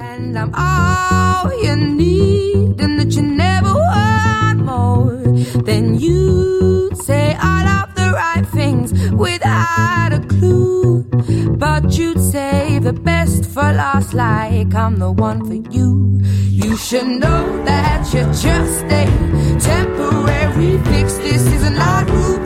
And I'm all you need, and that you never want more. Then you'd say all of the right things without a clue. But you'd save the best for last, like I'm the one for you. You should know that you're just a temporary fix. This is not who